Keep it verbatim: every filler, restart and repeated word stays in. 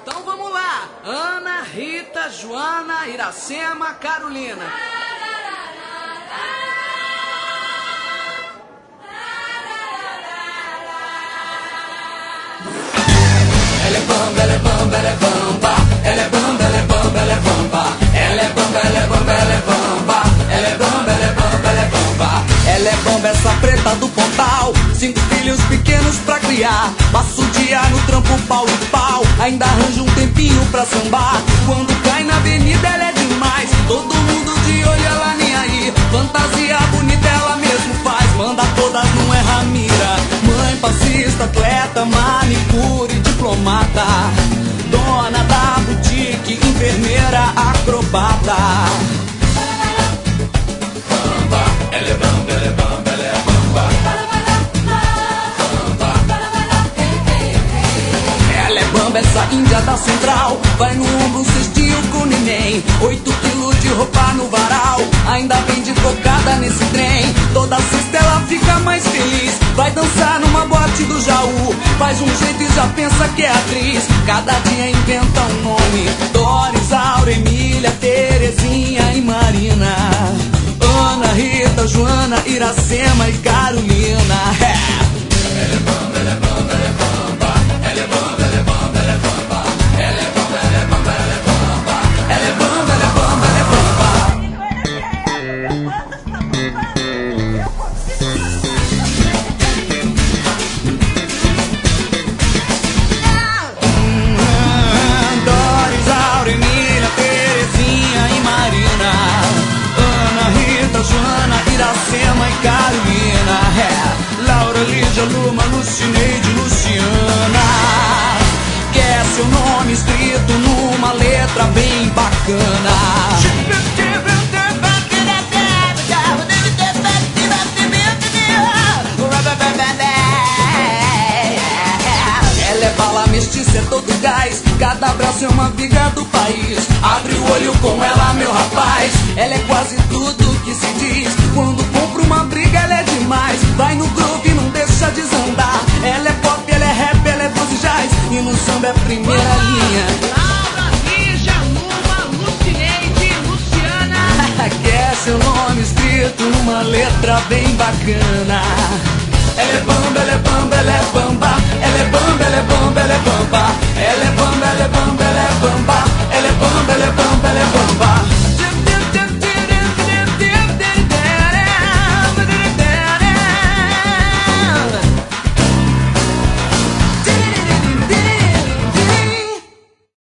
Então vamos lá. Ana, Rita, Joana, Iracema, Carolina. Ela é bamba, ela é bamba, ela é bamba. Ela é bamba, ela é bamba, ela é bamba. Ela é bamba, ela é bamba, ela é bamba. Ela é bamba, ela é bamba, ela é bamba. Ela é bamba, essa preta do Pontal. Cinco filhos pequenos pra criar. Passa o dia no trampo pau e pau. Ainda arranja um tempinho pra sambar. Quando cai na avenida ela é demais. Todo mundo de olho, ela nem aí. Fantasia bonita ela mesmo faz. Manda todas, não erra a mira. Mãe, passista, atleta, manicure, diplomata. Dona da boutique, enfermeira, acrobata. Bamba, ela é bamba, ela é bamba, ela é bamba. Ela é bamba, essa índia da central. Vai no ombro um cestinho com neném. Oito quilos de roupa no varal. Ainda vem de cocada nesse trem. Toda sexta ela fica mais feliz. Vai dançar numa boate do Jaú. Faz um jeito e já pensa que é atriz. Cada dia inventa um nome. Doris, Aura, Emília, Terezinha e Marina. Ana, Rita, Joana, Iracema e Carolina. É. Ela é bamba, ela é bamba, ela é bamba. Ela é bamba, ela é bamba, ela é bamba. Ela é bamba, ela é bamba, ela é bamba. Ela é bamba, ela é bamba, ela é bamba. Doris, Aura, Emília, Terezinha e Marina. Ana, Rita, Joana, Iracema e Carolina. É. Laura, Lígia, Luma, Lucineide, Luciana. Quer seu nome escrito numa letra bem bacana. Ela é bala mestiça, é todo gás. Cada braço é uma viga do país. Abre o olho com ela, meu rapaz. Ela é quase tudo que se diz. Quando compra uma briga, ela é demais. Vai no groove, não deixa desandar. Ela é pop, ela é rap, ela é blues e jazz. E no samba é primeira linha. Laura, Lígia, Luma, Lucineide, Luciana. Quer seu nome escrito numa letra bem bacana. Ela é